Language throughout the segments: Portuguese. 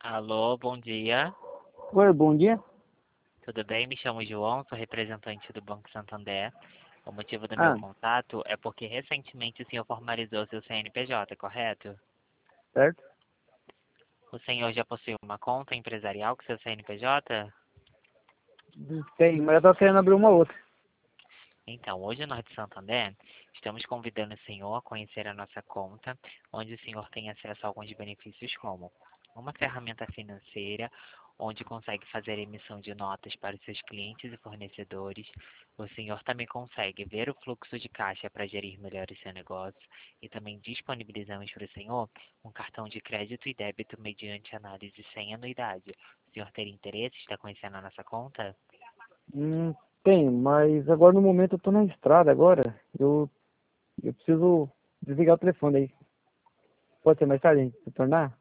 Alô, bom dia. Oi, bom dia. Tudo bem? Me chamo João, sou representante do Banco Santander. O motivo do meu Ah, contato é porque recentemente o senhor formalizou seu CNPJ, correto? certo? O senhor já possui uma conta empresarial com seu CNPJ? Tem, mas eu tô querendo abrir uma outra. Então, hoje nós de Santander estamos convidando o senhor a conhecer a nossa conta, onde o senhor tem acesso a alguns benefícios como uma ferramenta financeira, onde consegue fazer emissão de notas para os seus clientes e fornecedores. O senhor também consegue ver o fluxo de caixa para gerir melhor o seu negócio e também disponibilizamos para o senhor um cartão de crédito e débito mediante análise sem anuidade. O senhor teria interesse em estar conhecendo a nossa conta? Tem, mas agora no momento eu tô na estrada agora. Eu preciso desligar o telefone aí. Pode ser mais tarde, a gente retornar?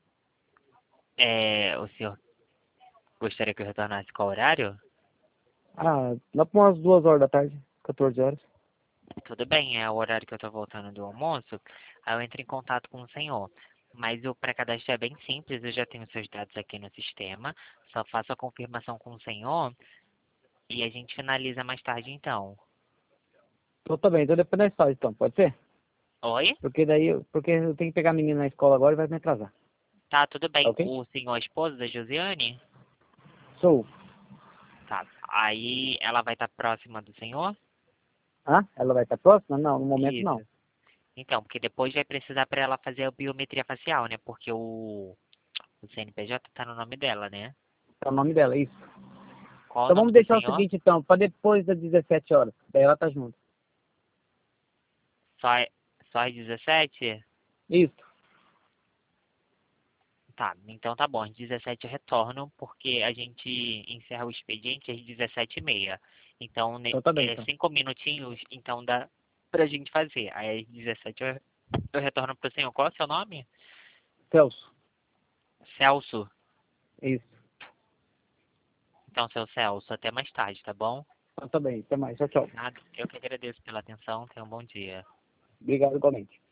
O senhor gostaria que eu retornasse qual horário? Ah, lá por umas 2 horas da tarde, 14 horas. Tudo bem, é o horário que eu estou voltando do almoço, aí eu entro em contato com o senhor. Mas o pré-cadastro é bem simples, eu já tenho seus dados aqui no sistema, só faço a confirmação com o senhor e a gente finaliza mais tarde então. Então tá bem, então depois nós faz então, pode ser? Oi? Porque eu tenho que pegar a menina na escola agora e vai me atrasar. Tá, tudo Tá bem. ok? O senhor é esposo da Josiane? Sou. Tá. Aí ela vai estar próxima do senhor? Ah, ela vai estar próxima? Não, no momento Isso. não. Então, porque depois vai precisar para ela fazer a biometria facial, né? Porque o CNPJ tá no nome dela, né? É o nome dela, isso. Qual o Então nome vamos do deixar o senhor? seguinte então, para depois das 17 horas. Daí ela tá junto. Só, só às 17? Isso. Tá, então tá bom. Às 17 eu retorno, porque a gente encerra o expediente às 17h30. Então, Então tá bem é então. 5 minutinhos, então dá pra gente fazer. Aí às 17 eu retorno pro senhor. Qual é o seu nome? Celso. Celso. Isso. Então, seu Celso, até mais tarde, tá bom? Então tá bem. Até mais. Tchau, tchau. Nada. Eu que agradeço pela atenção. Tenha um bom dia. Obrigado igualmente.